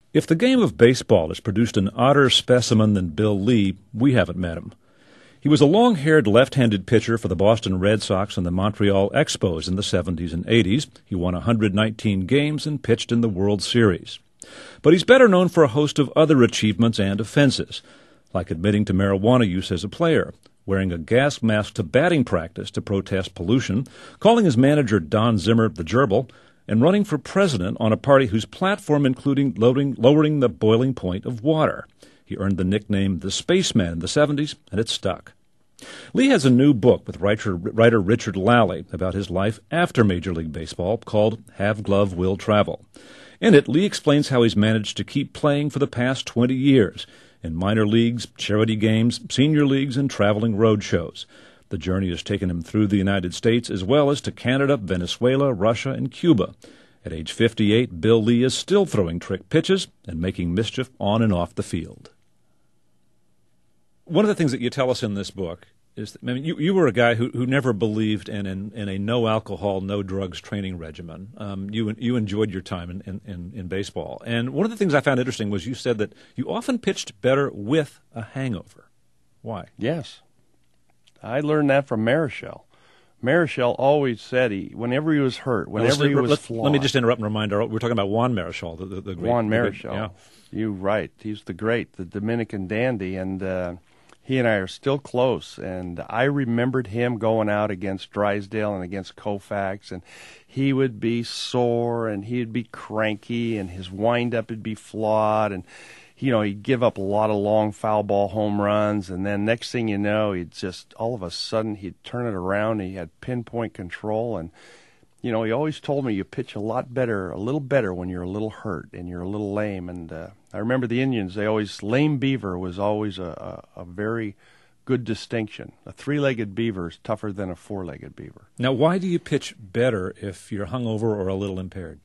If the game of baseball has produced an odder specimen than Bill Lee, we haven't met him. He was a long-haired left-handed pitcher for the Boston Red Sox and the Montreal Expos in the 70s and 80s. He won 119 games and pitched in the World Series. But he's better known for a host of other achievements and offenses, like admitting to marijuana use as a player, wearing a gas mask to batting practice to protest pollution, calling his manager Don Zimmer the gerbil, and running for president on a party whose platform included lowering the boiling point of water. He earned the nickname the Spaceman in the 70s, and it stuck. Lee has a new book with writer Richard Lally about his life after Major League Baseball called Have Glove Will Travel. In it, Lee explains how he's managed to keep playing for the past 20 years in minor leagues, charity games, senior leagues, and traveling road shows. The journey has taken him through the United States as well as to Canada, Venezuela, Russia, and Cuba. At age 58, Bill Lee is still throwing trick pitches and making mischief on and off the field. One of the things that you tell us in this book is that, you were a guy who never believed in a no-alcohol, no-drugs training regimen. You enjoyed your time in baseball. And one of the things I found interesting was you said that you often pitched better with a hangover. Why? Yes. I learned that from Marichal. Marichal always said whenever he was hurt, whenever he was flawed. Let me just interrupt and remind we're talking about Juan Marichal, the great. Juan Marichal. Yeah. You're right. He's the Dominican dandy, and he and I are still close. And I remembered him going out against Drysdale and against Koufax, and he would be sore, and he'd be cranky, and his wind-up would be flawed, and he'd give up a lot of long foul ball home runs, and then next thing you know, he'd just, all of a sudden, he'd turn it around, and he had pinpoint control, and, he always told me you pitch a little better when you're a little hurt and you're a little lame, and I remember the Indians, lame beaver was always a very good distinction. A three-legged beaver is tougher than a four-legged beaver. Now, why do you pitch better if you're hungover or a little impaired?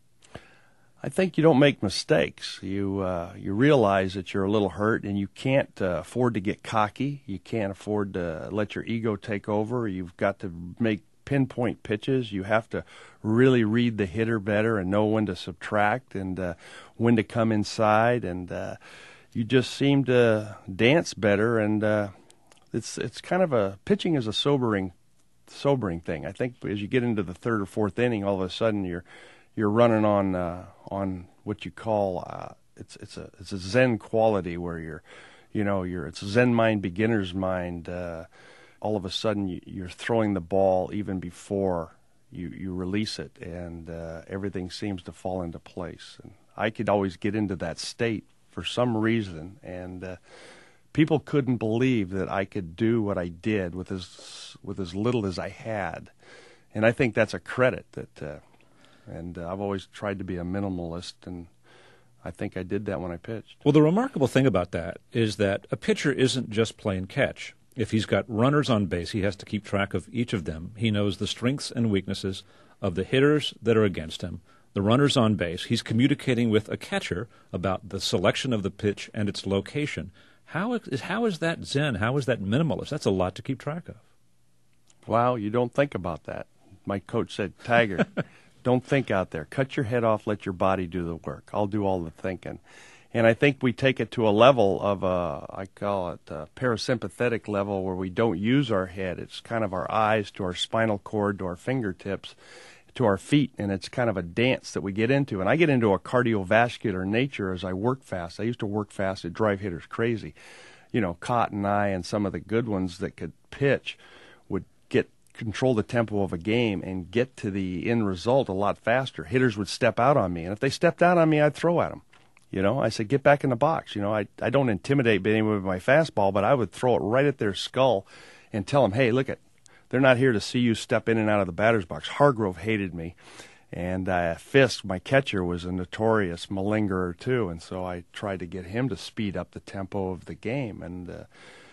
I think you don't make mistakes. You realize that you're a little hurt, and you can't afford to get cocky. You can't afford to let your ego take over. You've got to make pinpoint pitches. You have to really read the hitter better and know when to subtract and when to come inside. And you just seem to dance better. And it's kind of pitching is a sobering thing. I think as you get into the third or fourth inning, all of a sudden you're running on what you call it's a Zen quality where it's a Zen mind, beginner's mind. All of a sudden you're throwing the ball even before you release it, and everything seems to fall into place. And I could always get into that state for some reason, and people couldn't believe that I could do what I did with as little as I had. And I think that's a credit that. And I've always tried to be a minimalist, and I think I did that when I pitched. Well, the remarkable thing about that is that a pitcher isn't just playing catch. If he's got runners on base, he has to keep track of each of them. He knows the strengths and weaknesses of the hitters that are against him, the runners on base. He's communicating with a catcher about the selection of the pitch and its location. How is that Zen? How is that minimalist? That's a lot to keep track of. Wow, you don't think about that. My coach said, Tiger, don't think out there. Cut your head off, let your body do the work. I'll do all the thinking. And I think we take it to a level of I call it a parasympathetic level, where we don't use our head. It's kind of our eyes to our spinal cord, to our fingertips, to our feet, and it's kind of a dance that we get into. And I get into a cardiovascular nature as I work fast. I used to work fast. It'd drive hitters crazy. Cotton Eye and some of the good ones that could pitch would control the tempo of a game and get to the end result a lot faster. Hitters would step out on me, and if they stepped out on me, I'd throw at them. I said, get back in the box. I don't intimidate anyone with my fastball, but I would throw it right at their skull and tell them, hey, look, they're not here to see you step in and out of the batter's box. Hargrove hated me, and Fisk, my catcher, was a notorious malingerer too, and so I tried to get him to speed up the tempo of the game, and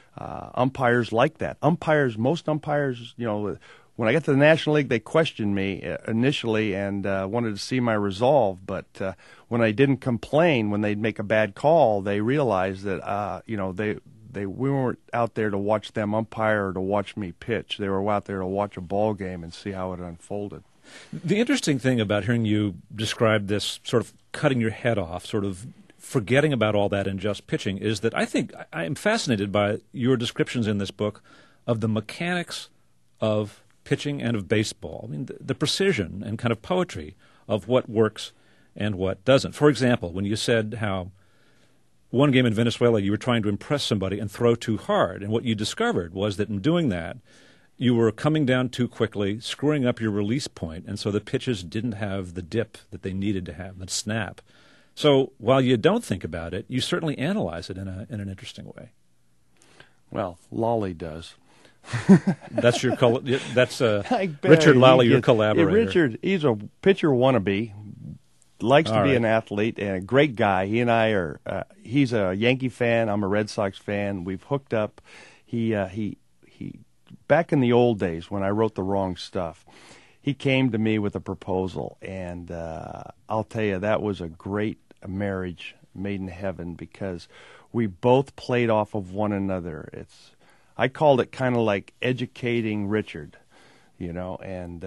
umpires like that. Most umpires, when I got to the National League, they questioned me initially and wanted to see my resolve. But when I didn't complain, when they'd make a bad call, they realized that we weren't out there to watch them umpire or to watch me pitch. They were out there to watch a ball game and see how it unfolded. The interesting thing about hearing you describe this sort of cutting your head off, sort of forgetting about all that and just pitching, is that I think I am fascinated by your descriptions in this book of the mechanics of pitching and of baseball. I mean, the precision and kind of poetry of what works and what doesn't. For example, when you said how one game in Venezuela you were trying to impress somebody and throw too hard, and what you discovered was that in doing that, you were coming down too quickly, screwing up your release point, and so the pitches didn't have the dip that they needed to have, the snap. So while you don't think about it, you certainly analyze it in an interesting way. Well, Lolly does. That's your that's Richard Lolly, your collaborator. Richard, he's a pitcher wannabe, likes to be an athlete, and a great guy. He and I are. He's a Yankee fan. I'm a Red Sox fan. We've hooked up. He back in the old days when I wrote The Wrong Stuff, he came to me with a proposal, and I'll tell you, that was a great marriage made in heaven because we both played off of one another. I called it kind of like educating Richard, and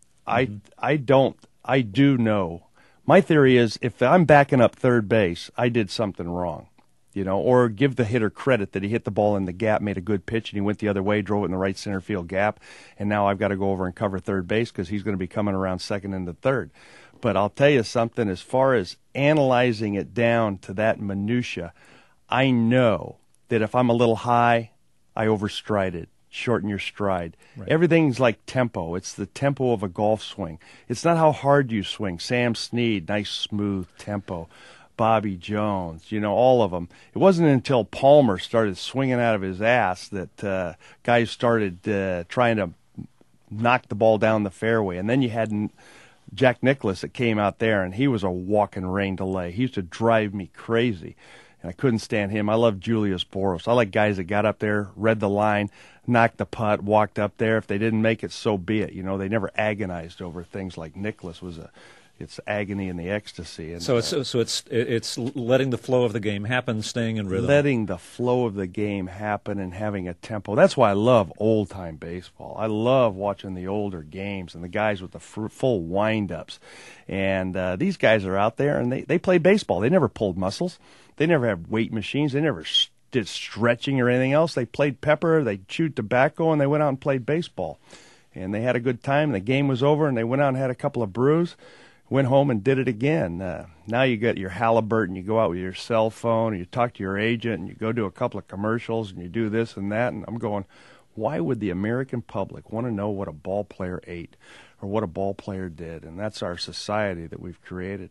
I do know. My theory is if I'm backing up third base, I did something wrong, or give the hitter credit that he hit the ball in the gap, made a good pitch, and he went the other way, drove it in the right center field gap, and now I've got to go over and cover third base because he's going to be coming around second into third. But I'll tell you something, as far as analyzing it down to that minutia, I know that if I'm a little high, I overstride it. Shorten your stride. Right. Everything's like tempo. It's the tempo of a golf swing. It's not how hard you swing. Sam Snead, nice smooth tempo. Bobby Jones, all of them. It wasn't until Palmer started swinging out of his ass that guys started trying to knock the ball down the fairway. And then you had Jack Nicklaus that came out there, and he was a walking rain delay. He used to drive me crazy, and I couldn't stand him. I love Julius Boros. I like guys that got up there, read the line, knocked the putt, walked up there. If they didn't make it, so be it. They never agonized over things like Nicklaus was it's agony and the ecstasy. And, so it's letting the flow of the game happen, staying in rhythm. Letting the flow of the game happen and having a tempo. That's why I love old-time baseball. I love watching the older games and the guys with the full wind-ups. And these guys are out there, and they play baseball. They never pulled muscles. They never had weight machines. They never did stretching or anything else. They played pepper, they chewed tobacco, and they went out and played baseball. And they had a good time. The game was over, and they went out and had a couple of brews. Went home and did it again. Now you got your Halliburton, you go out with your cell phone, and you talk to your agent, and you go do a couple of commercials, and you do this and that. And I'm going, why would the American public want to know what a ball player ate or what a ball player did? And that's our society that we've created.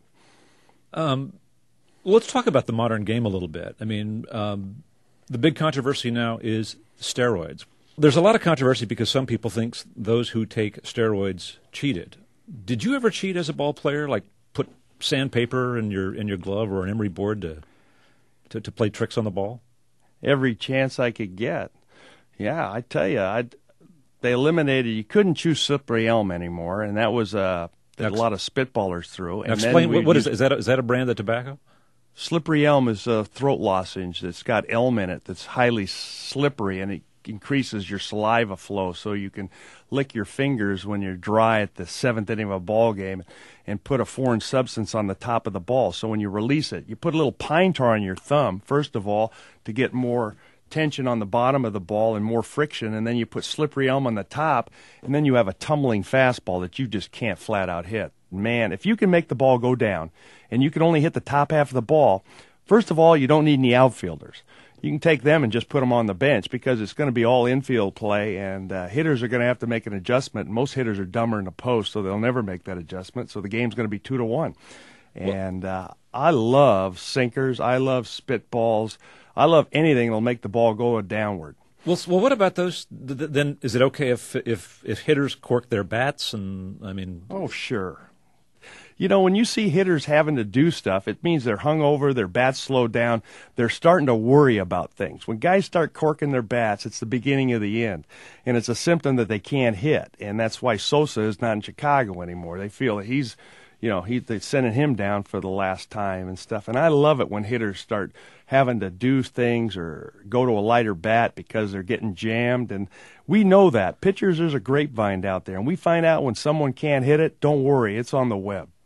Let's talk about the modern game a little bit. I mean, the big controversy now is steroids. There's a lot of controversy because some people think those who take steroids cheated. Did you ever cheat as a ball player, like put sandpaper in your glove or an emery board to play tricks on the ball? Every chance I could get. Yeah, I tell you, they eliminated. You couldn't chew slippery elm anymore, and that was that a lot of spitballers threw. And explain what is it? Is that a brand of tobacco? Slippery elm is a throat lozenge that's got elm in it that's highly slippery, and it increases your saliva flow so you can lick your fingers when you're dry at the seventh inning of a ball game and put a foreign substance on the top of the ball. So when you release it, you put a little pine tar on your thumb, first of all, to get more tension on the bottom of the ball and more friction, and then you put slippery elm on the top, and then you have a tumbling fastball that you just can't flat out hit. Man, if you can make the ball go down and you can only hit the top half of the ball, first of all, you don't need any outfielders. You can take them and just put them on the bench because it's going to be all infield play, and hitters are going to have to make an adjustment. Most hitters are dumber in the post, so they'll never make that adjustment, so the game's going to be 2-1. And I love sinkers. I love spitballs. I love anything that'll make the ball go downward. Well, what about those? Then is it okay if hitters cork their bats? And I mean, oh sure. When you see hitters having to do stuff, it means they're hungover, their bats slowed down, they're starting to worry about things. When guys start corking their bats, it's the beginning of the end, and it's a symptom that they can't hit, and that's why Sosa is not in Chicago anymore. They feel that they're sending him down for the last time and stuff, and I love it when hitters start having to do things or go to a lighter bat because they're getting jammed, and we know that. Pitchers, there's a grapevine out there, and we find out when someone can't hit it, don't worry, it's on the web.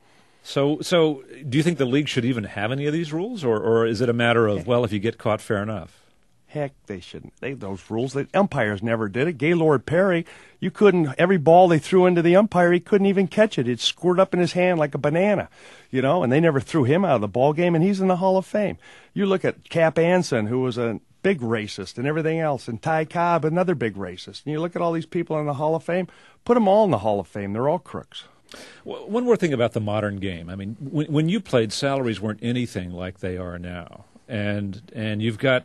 So do you think the league should even have any of these rules, or is it a matter of, well, if you get caught, fair enough? Heck, they shouldn't. Those rules, the umpires never did it. Gaylord Perry, you couldn't, every ball they threw into the umpire, he couldn't even catch it. It squirted up in his hand like a banana, and they never threw him out of the ball game, and he's in the Hall of Fame. You look at Cap Anson, who was a big racist and everything else, and Ty Cobb, another big racist. And you look at all these people in the Hall of Fame, put them all in the Hall of Fame. They're all crooks. Well, one more thing about the modern game. I mean, when you played, salaries weren't anything like they are now. And you've got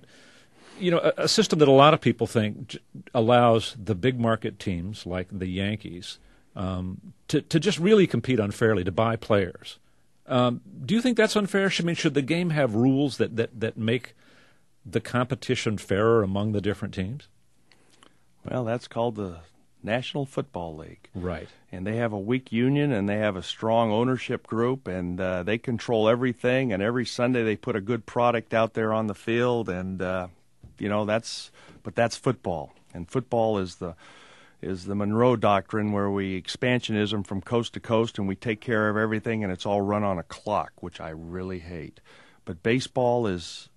a system that a lot of people think allows the big market teams like the Yankees to just really compete unfairly, to buy players. Do you think that's unfair? I mean, should the game have rules that make the competition fairer among the different teams? Well, that's called the National Football League. Right. And they have a weak union, and they have a strong ownership group, and they control everything, and every Sunday they put a good product out there on the field, and that's football. And football is the Monroe Doctrine, where we expansionism from coast to coast, and we take care of everything, and it's all run on a clock, which I really hate. But baseball it's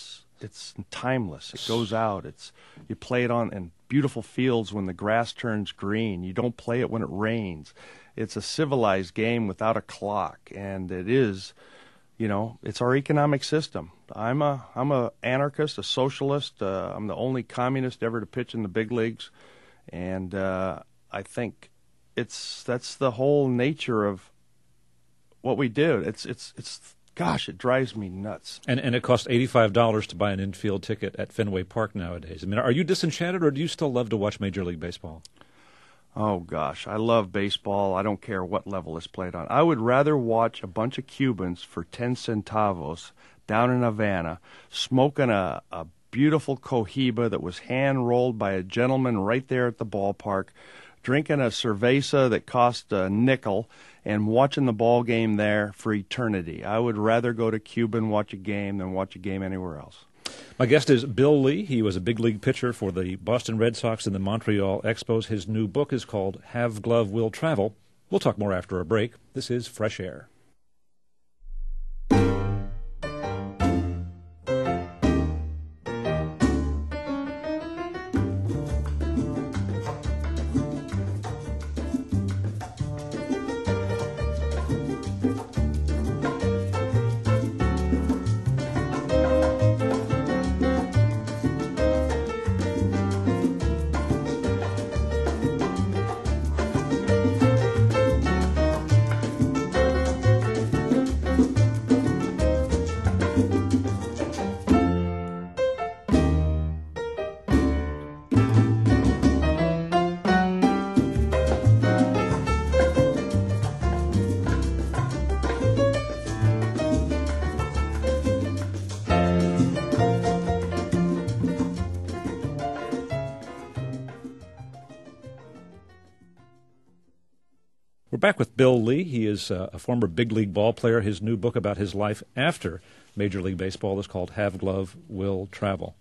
timeless. It goes out. You play it in beautiful fields when the grass turns green. You don't play it when it rains. It's a civilized game without a clock, and it is, it's our economic system. I'm a anarchist, a socialist. I'm the only communist ever to pitch in the big leagues, and I think that's the whole nature of what we do. It's gosh, it drives me nuts. And it costs $85 to buy an infield ticket at Fenway Park nowadays. I mean, are you disenchanted, or do you still love to watch Major League Baseball? Oh, gosh, I love baseball. I don't care what level it's played on. I would rather watch a bunch of Cubans for 10 centavos down in Havana smoking a beautiful Cohiba that was hand-rolled by a gentleman right there at the ballpark, drinking a cerveza that cost a nickel, and watching the ball game there for eternity. I would rather go to Cuba and watch a game than watch a game anywhere else. My guest is Bill Lee. He was a big league pitcher for the Boston Red Sox and the Montreal Expos. His new book is called Have Glove, Will Travel. We'll talk more after a break. This is Fresh Air. We're back with Bill Lee. He is a former big league ball player. His new book about his life after Major League Baseball is called Have Glove, Will Travel.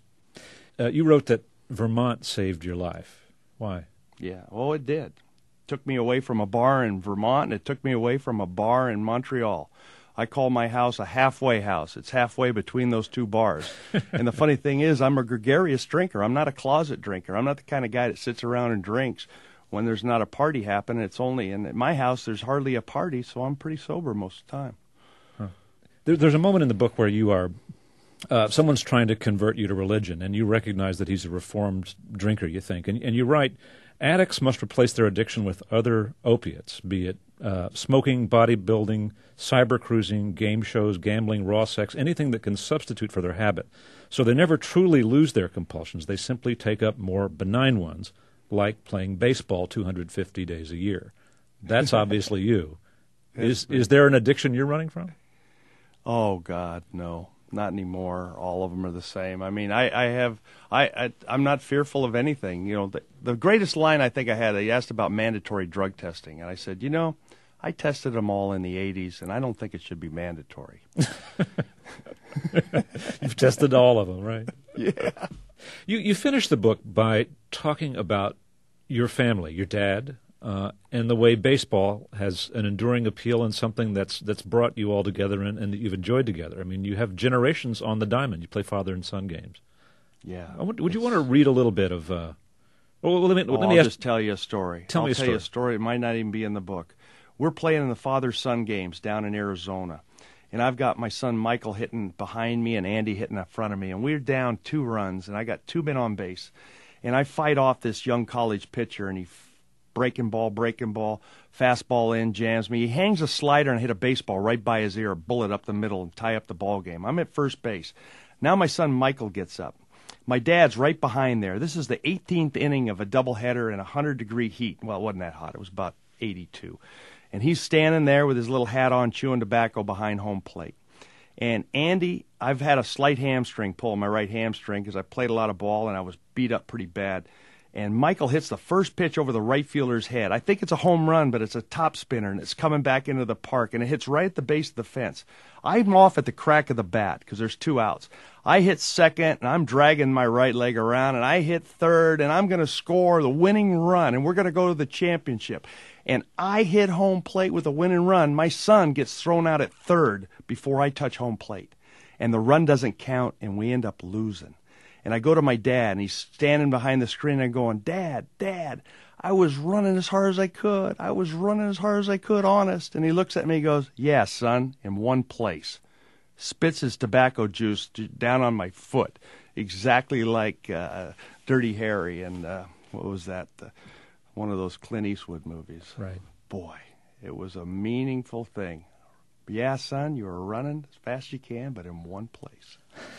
You wrote that Vermont saved your life. Why? Yeah, well, it did. It took me away from a bar in Vermont, and it took me away from a bar in Montreal. I call my house a halfway house. It's halfway between those two bars. And the funny thing is, I'm a gregarious drinker. I'm not a closet drinker. I'm not the kind of guy that sits around and drinks when there's not a party happening. It's only in my house, there's hardly a party, so I'm pretty sober most of the time. Huh. There's a moment in the book where you are, someone's trying to convert you to religion, and you recognize that he's a reformed drinker, you think. And you write, addicts must replace their addiction with other opiates, be it smoking, bodybuilding, cyber cruising, game shows, gambling, raw sex, anything that can substitute for their habit. So they never truly lose their compulsions. They simply take up more benign ones, like playing baseball 250 days a year. That's obviously you. Is there an addiction you're running from? Oh, God, no. Not anymore. All of them are the same. I mean, I'm not fearful of anything. You know, the greatest line I think I had, he asked about mandatory drug testing, and I said, I tested them all in the 80s, and I don't think it should be mandatory. You've tested all of them, right? Yeah. You finished the book by talking about your family, your dad, and the way baseball has an enduring appeal and something that's brought you all together and that you've enjoyed together. I mean, you have generations on the diamond. You play father and son games. Yeah. Would you want to read a little bit of? Let me I'll just tell you a story. Tell me a story. I'll tell you a story. It might not even be in the book. We're playing in the father-son games down in Arizona, and I've got my son Michael hitting behind me and Andy hitting in front of me, and we're down 2 runs, and I got 2 men on base, and I fight off this young college pitcher, and he breaking ball, fastball in, jams me. He hangs a slider and hit a baseball right by his ear, a bullet up the middle, and tie up the ball game. I'm at first base. Now my son Michael gets up. My dad's right behind there. This is the 18th inning of a doubleheader in 100-degree heat. Well, it wasn't that hot. It was about 82. And he's standing there with his little hat on, chewing tobacco behind home plate. And Andy, I've had a slight hamstring pull, my right hamstring, because I played a lot of ball and I was beat up pretty bad. And Michael hits the first pitch over the right fielder's head. I think it's a home run, but it's a top spinner, and it's coming back into the park, and it hits right at the base of the fence. I'm off at the crack of the bat because there's 2 outs. I hit second, and I'm dragging my right leg around, and I hit third, and I'm going to score the winning run, and we're going to go to the championship. And I hit home plate with a winning run. My son gets thrown out at third before I touch home plate, and the run doesn't count, and we end up losing. And I go to my dad, and he's standing behind the screen, and I'm going, Dad, I was running as hard as I could. Honest. And he looks at me and goes, yeah, son, in one place. Spits his tobacco juice down on my foot, exactly like Dirty Harry and what was that? One of those Clint Eastwood movies. Right. Boy, it was a meaningful thing. Yeah, son, you were running as fast as you can, but in one place.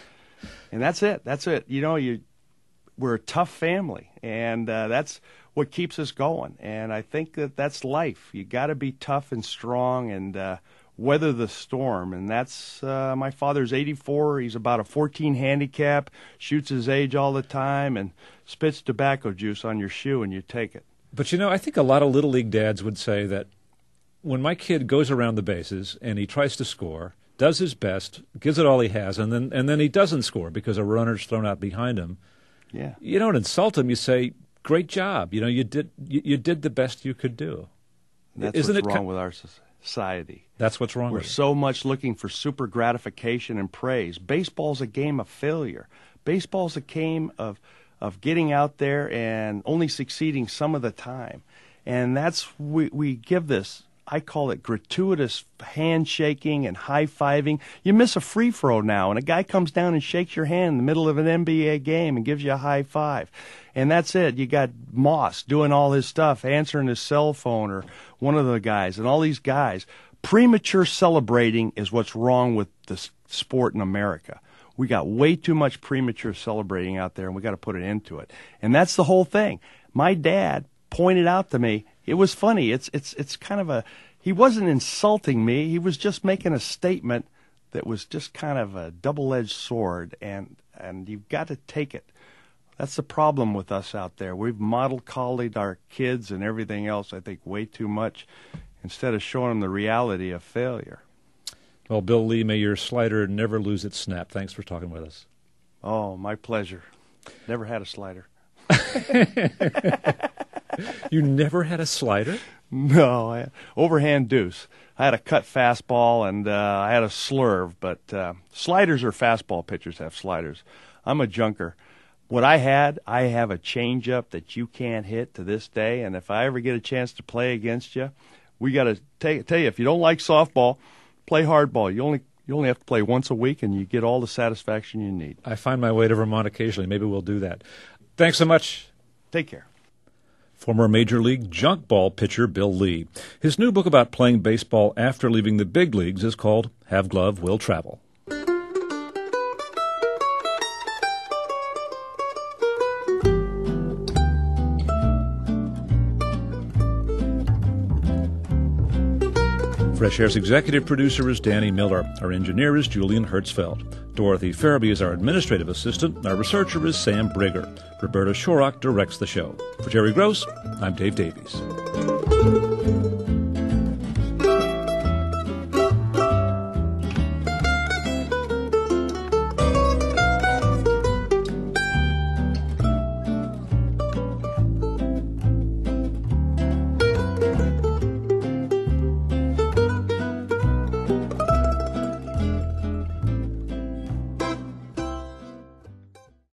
And that's it. You know, we're a tough family, and that's what keeps us going. And I think that's life. You got to be tough and strong and weather the storm. And that's my father's 84. He's about a 14 handicap, shoots his age all the time, and spits tobacco juice on your shoe, and you take it. But, you know, I think a lot of Little League dads would say that when my kid goes around the bases and he tries to score, does his best, gives it all he has, and then he doesn't score because a runner's thrown out behind him. Yeah. You don't insult him. You say, "Great job. You know, you did the best you could do." That's what's wrong with our society. That's what's wrong with it. We're so much looking for super gratification and praise. Baseball's a game of failure. Baseball's a game of getting out there and only succeeding some of the time. And that's we give this. I call it gratuitous handshaking and high-fiving. You miss a free throw now, and a guy comes down and shakes your hand in the middle of an NBA game and gives you a high five. And that's it. You got Moss doing all his stuff, answering his cell phone, or one of the guys, and all these guys. Premature celebrating is what's wrong with the sport in America. We got way too much premature celebrating out there, and we got to put an end to it. And that's the whole thing. My dad pointed out to me, it was funny. It's kind of he wasn't insulting me. He was just making a statement that was just kind of a double-edged sword, and you've got to take it. That's the problem with us out there. We've model-collied our kids and everything else, I think, way too much instead of showing them the reality of failure. Well, Bill Lee, may your slider never lose its snap. Thanks for talking with us. Oh, my pleasure. Never had a slider. You never had a slider? No, overhand deuce. I had a cut fastball and I had a slurve, but sliders are fastball pitchers have sliders. I'm a junker. What I have a changeup that you can't hit to this day, and if I ever get a chance to play against you, we got to tell you, if you don't like softball, play hardball. You only have to play once a week, and you get all the satisfaction you need. I find my way to Vermont occasionally. Maybe we'll do that. Thanks so much. Take care. Former Major League junk ball pitcher Bill Lee. His new book about playing baseball after leaving the big leagues is called Have Glove, Will Travel. Fresh Air's executive producer is Danny Miller. Our engineer is Julian Hertzfeld. Dorothy Farabee is our administrative assistant. Our researcher is Sam Brigger. Roberta Shorrock directs the show. For Jerry Gross, I'm Dave Davies.